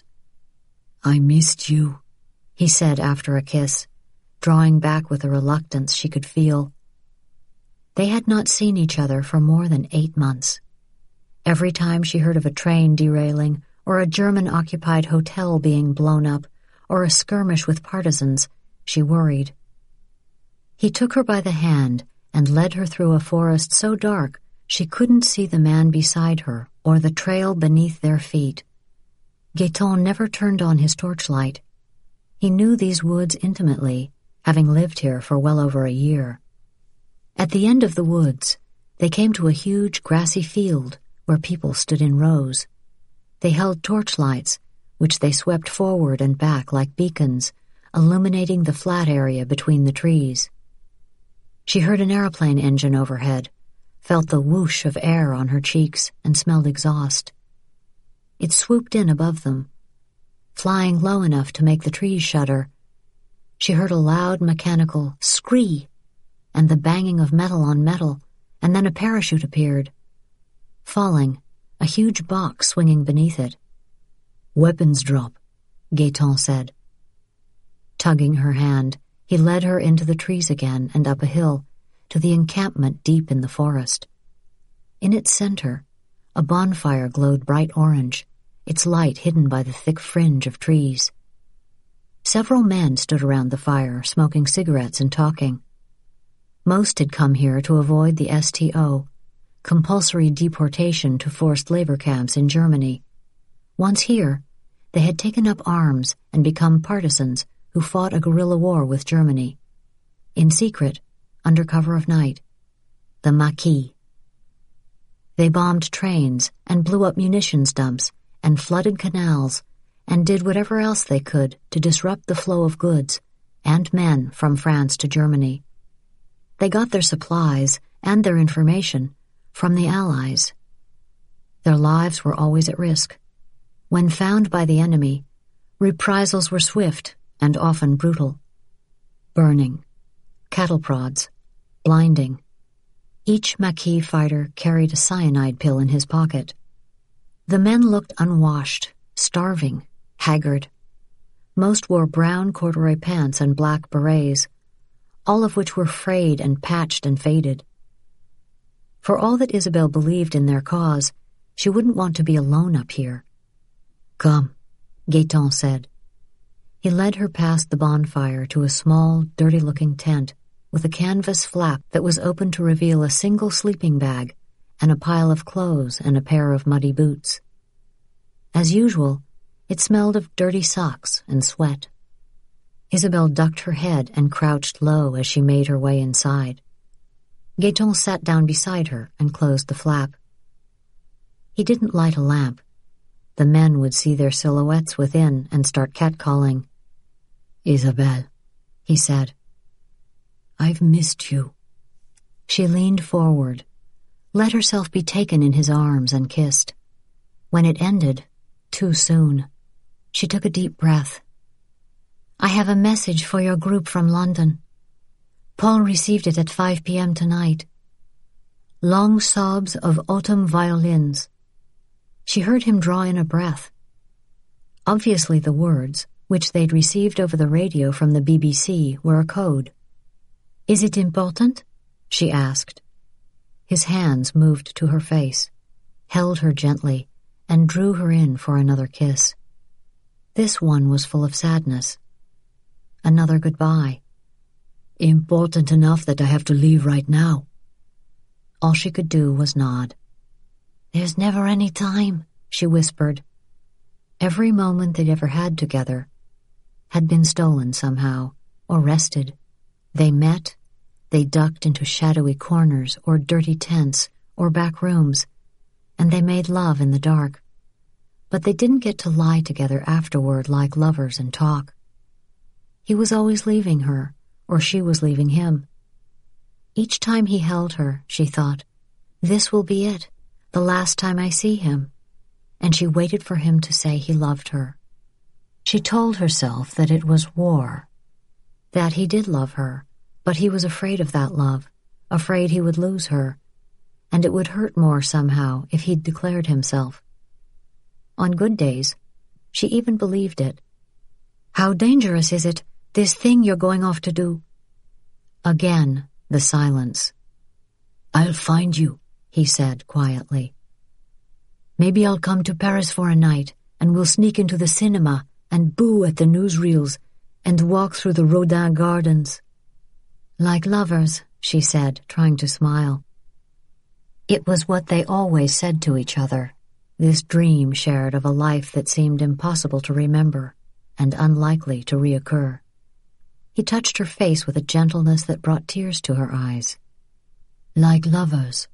"I missed you," he said after a kiss, drawing back with a reluctance she could feel. They had not seen each other for more than eight months. Every time she heard of a train derailing or a German-occupied hotel being blown up or a skirmish with partisans, she worried. He took her by the hand and led her through a forest so dark she couldn't see the man beside her or the trail beneath their feet. Gaetan never turned on his torchlight. He knew these woods intimately, having lived here for well over a year. At the end of the woods, they came to a huge grassy field where people stood in rows. They held torchlights, which they swept forward and back like beacons, illuminating the flat area between the trees. She heard an aeroplane engine overhead, felt the whoosh of air on her cheeks, and smelled exhaust. It swooped in above them, flying low enough to make the trees shudder. She heard a loud mechanical scree, and the banging of metal on metal, and then a parachute appeared. Falling, a huge box swinging beneath it. "Weapons drop," Gaetan said. Tugging her hand, he led her into the trees again and up a hill, to the encampment deep in the forest. In its center, a bonfire glowed bright orange, its light hidden by the thick fringe of trees. Several men stood around the fire, smoking cigarettes and talking. Most had come here to avoid the S T O, compulsory deportation to forced labor camps in Germany. Once here, they had taken up arms and become partisans who fought a guerrilla war with Germany. In secret, under cover of night, the Maquis. They bombed trains and blew up munitions dumps and flooded canals and did whatever else they could to disrupt the flow of goods and men from France to Germany. They got their supplies and their information from the Allies. Their lives were always at risk. When found by the enemy, reprisals were swift and often brutal. Burning, cattle prods, blinding. Each Maquis fighter carried a cyanide pill in his pocket. The men looked unwashed, starving, haggard. Most wore brown corduroy pants and black berets. all of which were frayed and patched and faded. For all that Isabel believed in their cause, she wouldn't want to be alone up here. "Come," Gaëtan said. He led her past the bonfire to a small, dirty-looking tent with a canvas flap that was open to reveal a single sleeping bag and a pile of clothes and a pair of muddy boots. As usual, it smelled of dirty socks and sweat. Isabel ducked her head and crouched low as she made her way inside. Gaëtan sat down beside her and closed the flap. He didn't light a lamp. The men would see their silhouettes within and start catcalling. "Isabel," he said. "I've missed you." She leaned forward, let herself be taken in his arms and kissed. When it ended, too soon, she took a deep breath. "I have a message for your group from London. Paul received it at five p.m. tonight. Long sobs of autumn violins." She heard him draw in a breath. Obviously the words, which they'd received over the radio from the B B C, were a code. "Is it important?" she asked. His hands moved to her face, held her gently, and drew her in for another kiss. This one was full of sadness. Another goodbye. "Important enough that I have to leave right now." All she could do was nod. "There's never any time," she whispered. Every moment they'd ever had together had been stolen somehow, or wrested. They met, they ducked into shadowy corners or dirty tents or back rooms, and they made love in the dark. But they didn't get to lie together afterward like lovers and talk. He was always leaving her, or she was leaving him. Each time he held her, she thought, this will be it, the last time I see him, and she waited for him to say he loved her. She told herself that it was war, that he did love her, but he was afraid of that love, afraid he would lose her, and it would hurt more somehow if he'd declared himself. On good days, she even believed it. "How dangerous is it, this thing you're going off to do?" Again, the silence. "I'll find you," he said quietly. "Maybe I'll come to Paris for a night, and we'll sneak into the cinema and boo at the newsreels and walk through the Rodin gardens." "Like lovers," she said, trying to smile. It was what they always said to each other, this dream shared of a life that seemed impossible to remember and unlikely to reoccur. He touched her face with a gentleness that brought tears to her eyes. "Like lovers."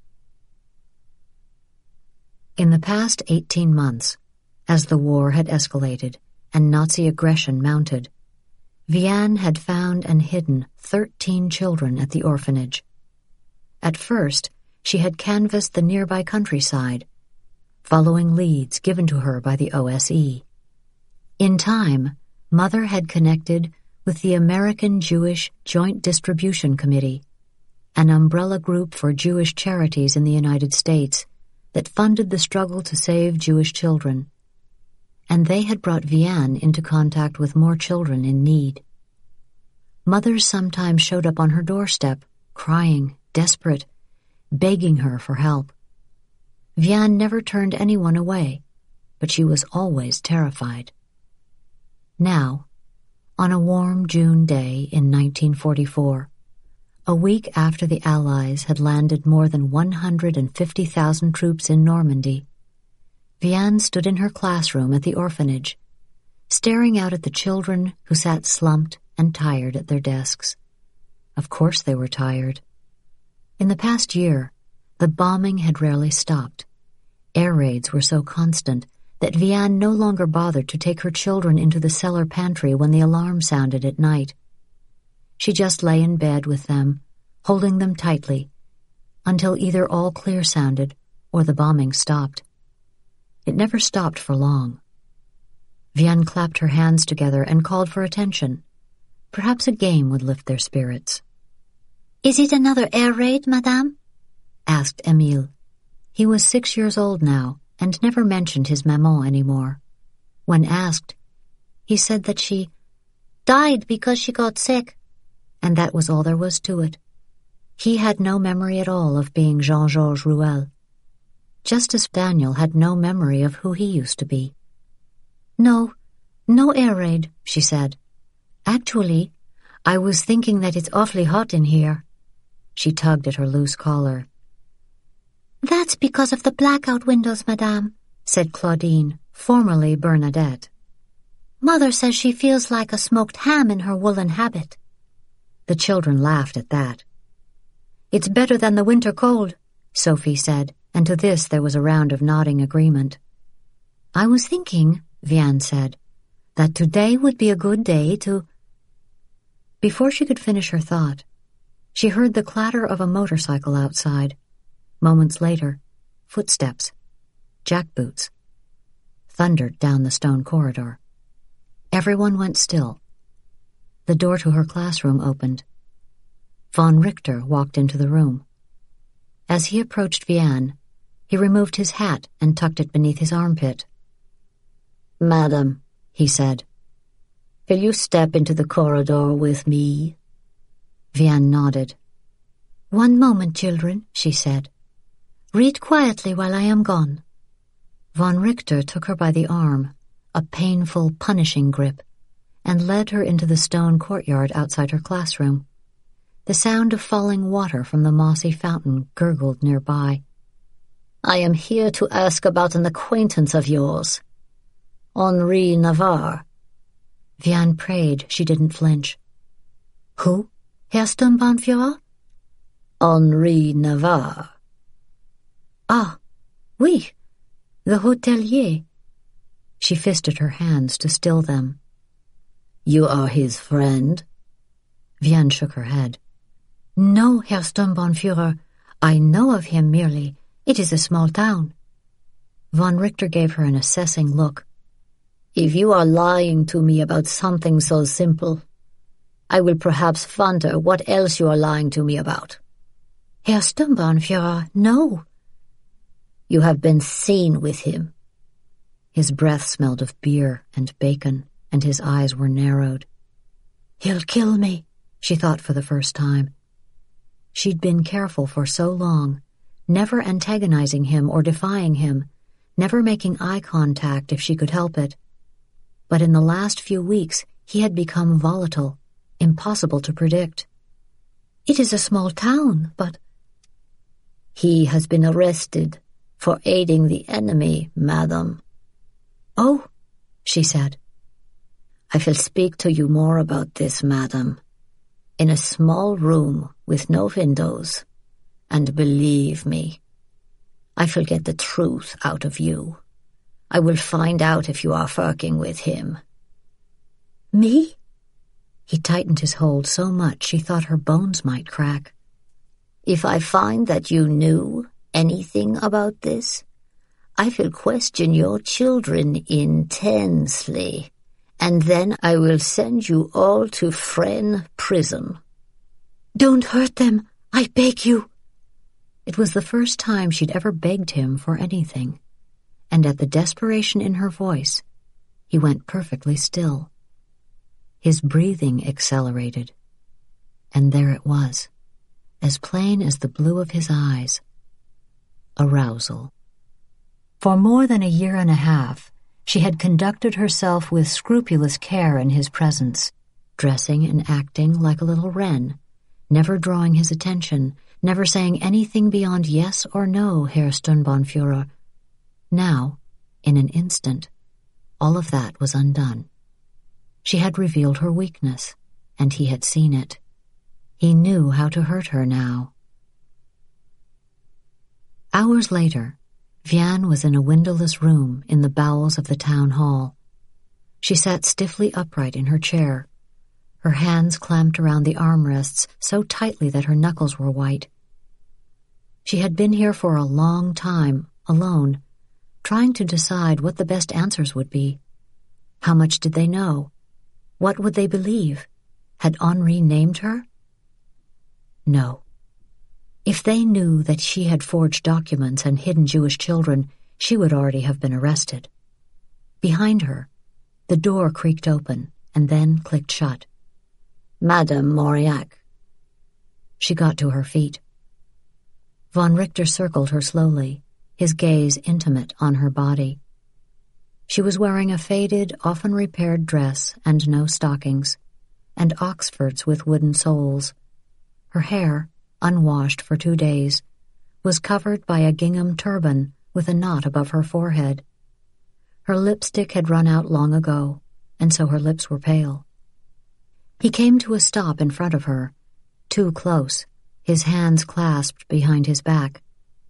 In the past eighteen months, as the war had escalated and Nazi aggression mounted, Vianne had found and hidden thirteen children at the orphanage. At first, she had canvassed the nearby countryside, following leads given to her by the O S E. In time, Mother had connected with the American Jewish Joint Distribution Committee, an umbrella group for Jewish charities in the United States that funded the struggle to save Jewish children, and they had brought Vianne into contact with more children in need. Mothers sometimes showed up on her doorstep, crying, desperate, begging her for help. Vianne never turned anyone away, but she was always terrified. Now, on a warm June day in nineteen forty-four, a week after the Allies had landed more than one hundred fifty thousand troops in Normandy, Vianne stood in her classroom at the orphanage, staring out at the children who sat slumped and tired at their desks. Of course they were tired. In the past year, the bombing had rarely stopped. Air raids were so constant that Vianne no longer bothered to take her children into the cellar pantry when the alarm sounded at night. She just lay in bed with them, holding them tightly, until either all clear sounded or the bombing stopped. It never stopped for long. Vianne clapped her hands together and called for attention. Perhaps a game would lift their spirits. "Is it another air raid, madame?" asked Émile. He was six years old now and never mentioned his maman anymore. When asked, he said that she died because she got sick. and that was all there was to it. He had no memory at all of being Jean-Georges Rouelle, just as Daniel had no memory of who he used to be. "No, no air raid," she said. "Actually, I was thinking that it's awfully hot in here." She tugged at her loose collar. "That's because of the blackout windows, madame," said Claudine, formerly Bernadette. "Mother says she feels like a smoked ham in her woolen habit." The children laughed at that. "It's better than the winter cold," Sophie said, and to this there was a round of nodding agreement. "I was thinking," Vianne said, "that today would be a good day to—" Before she could finish her thought, she heard the clatter of a motorcycle outside. Moments later, footsteps, jackboots, thundered down the stone corridor. Everyone went still. The door to her classroom opened. Von Richter walked into the room. As he approached Vianne, he removed his hat and tucked it beneath his armpit. "Madam," he said, "will you step into the corridor with me?" Vianne nodded. "One moment, children," she said. "Read quietly while I am gone." Von Richter took her by the arm, a painful, punishing grip, and led her into the stone courtyard outside her classroom. The sound of falling water from the mossy fountain gurgled nearby. "I am here to ask about an acquaintance of yours, Henri Navarre." Vianne prayed she didn't flinch. "Who, Herr Sturmbannführer?" "Henri Navarre." "Ah, oui, the hotelier." She fisted her hands to still them. "You are his friend?" Vianne shook her head. "No, Herr Sturmbannführer, I know of him merely. It is a small town." Von Richter gave her an assessing look. "If you are lying to me about something so simple, I will perhaps wonder what else you are lying to me about." "Herr Sturmbannführer, no." "You have been seen with him." His breath smelled of beer and bacon, and his eyes were narrowed. "He'll kill me," she thought for the first time. She'd been careful for so long, never antagonizing him or defying him, never making eye contact if she could help it. But in the last few weeks he had become volatile, impossible to predict. "It is a small town, but—" "He has been arrested for aiding the enemy, madam." "Oh," she said. "I will speak to you more about this, madam, in a small room with no windows, and believe me, I will get the truth out of you. I will find out if you are working with him." "Me?" He tightened his hold so much she thought her bones might crack. "If I find that you knew anything about this, I will question your children intensely, and then I will send you all to Fresnes prison." "Don't hurt them, I beg you." It was the first time she'd ever begged him for anything, and at the desperation in her voice, he went perfectly still. His breathing accelerated, and there it was, as plain as the blue of his eyes. Arousal. For more than a year and a half, she had conducted herself with scrupulous care in his presence, dressing and acting like a little wren, never drawing his attention, never saying anything beyond yes or no, Herr Sturmbannführer. Now, in an instant, all of that was undone. She had revealed her weakness, and he had seen it. He knew how to hurt her now. Hours later, Vianne was in a windowless room in the bowels of the town hall. She sat stiffly upright in her chair, her hands clamped around the armrests so tightly that her knuckles were white. She had been here for a long time, alone, trying to decide what the best answers would be. How much did they know? What would they believe? Had Henri named her? No. If they knew that she had forged documents and hidden Jewish children, she would already have been arrested. Behind her, the door creaked open and then clicked shut. Madame Mauriac. She got to her feet. Von Richter circled her slowly, his gaze intimate on her body. She was wearing a faded, often repaired dress and no stockings, and Oxfords with wooden soles. Her hair, unwashed for two days, was covered by a gingham turban with a knot above her forehead. Her lipstick had run out long ago, and so her lips were pale. He came to a stop in front of her, too close, his hands clasped behind his back.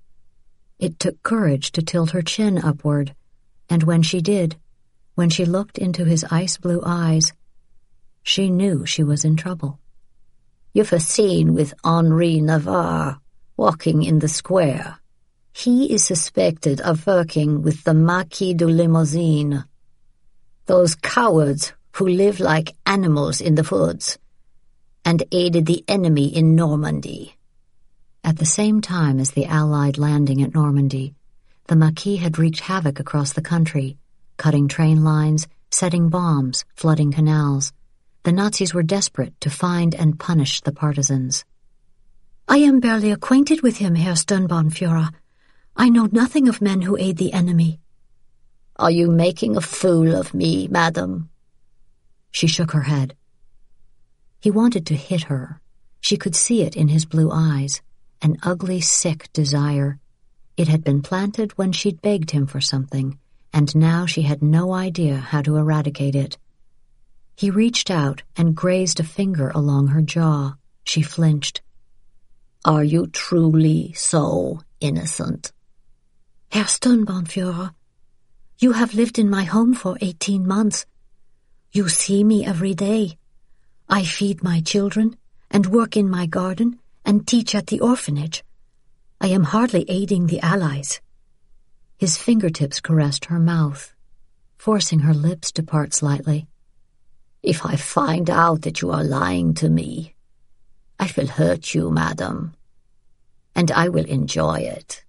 It took courage to tilt her chin upward, and when she did, when she looked into his ice-blue eyes, she knew she was in trouble. You've a scene with Henri Navarre walking in the square. He is suspected of working with the Marquis de Limousine. Those cowards who live like animals in the woods and aided the enemy in Normandy. At the same time as the Allied landing at Normandy, the Maquis had wreaked havoc across the country, cutting train lines, setting bombs, flooding canals. The Nazis were desperate to find and punish the partisans. I am barely acquainted with him, Herr Sturmbannführer. I know nothing of men who aid the enemy. Are you making a fool of me, madam? She shook her head. He wanted to hit her. She could see it in his blue eyes, an ugly, sick desire. It had been planted when she'd begged him for something, and now she had no idea how to eradicate it. He reached out and grazed a finger along her jaw. She flinched. Are you truly so innocent? Herr Sturmbannführer, you have lived in my home for eighteen months. You see me every day. I feed my children and work in my garden and teach at the orphanage. I am hardly aiding the Allies. His fingertips caressed her mouth, forcing her lips to part slightly. If I find out that you are lying to me, I will hurt you, madam, and I will enjoy it.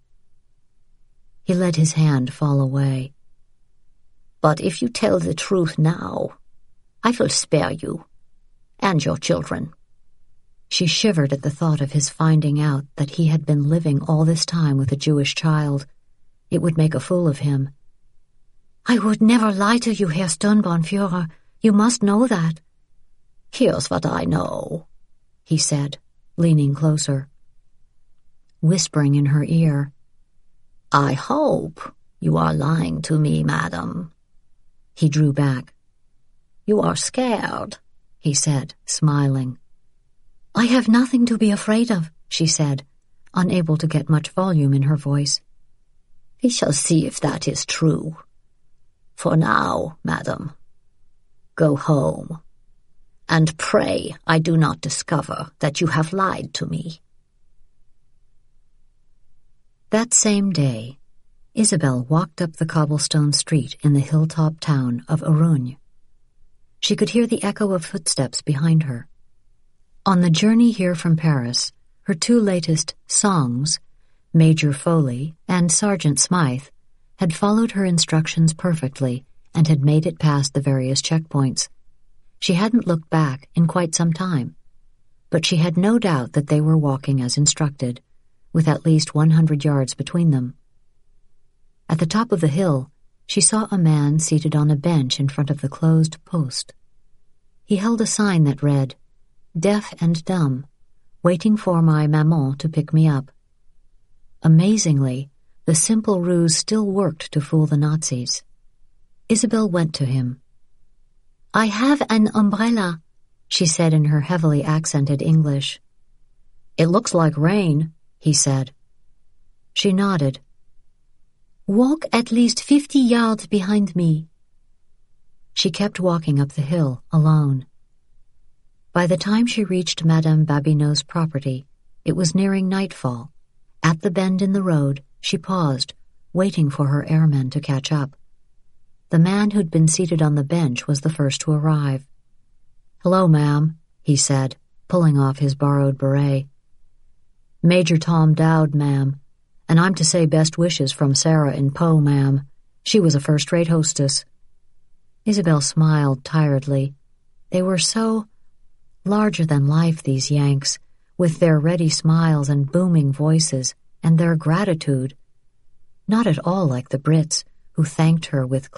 He let his hand fall away. But if you tell the truth now, I will spare you and your children. She shivered at the thought of his finding out that he had been living all this time with a Jewish child. It would make a fool of him. I would never lie to you, Herr Sturmbannführer. You must know that. Here's what I know, he said, leaning closer. Whispering in her ear, I hope you are lying to me, madam. He drew back. You are scared, he said, smiling. I have nothing to be afraid of, she said, unable to get much volume in her voice. We shall see if that is true. For now, madam, go home, and pray I do not discover that you have lied to me. That same day, Isabel walked up the cobblestone street in the hilltop town of Orugnes. She could hear the echo of footsteps behind her. On the journey here from Paris, her two latest songs, Major Foley and Sergeant Smythe, had followed her instructions perfectly and had made it past the various checkpoints. She hadn't looked back in quite some time, but she had no doubt that they were walking as instructed, with at least one hundred yards between them. At the top of the hill, she saw a man seated on a bench in front of the closed post. He held a sign that read, Deaf and dumb, waiting for my maman to pick me up. Amazingly, the simple ruse still worked to fool the Nazis. Isabel went to him. I have an umbrella, she said in her heavily accented English. It looks like rain, he said. She nodded. Walk at least fifty yards behind me. She kept walking up the hill, alone. By the time she reached Madame Babineau's property, it was nearing nightfall. At the bend in the road, she paused, waiting for her airmen to catch up. The man who'd been seated on the bench was the first to arrive. Hello, ma'am, he said, pulling off his borrowed beret. Major Tom Dowd, ma'am, and I'm to say best wishes from Sarah in Poe, ma'am. She was a first-rate hostess. Isabel smiled tiredly. They were so Larger than life, these Yanks, with their ready smiles and booming voices, and their gratitude. Not at all like the Brits, who thanked her with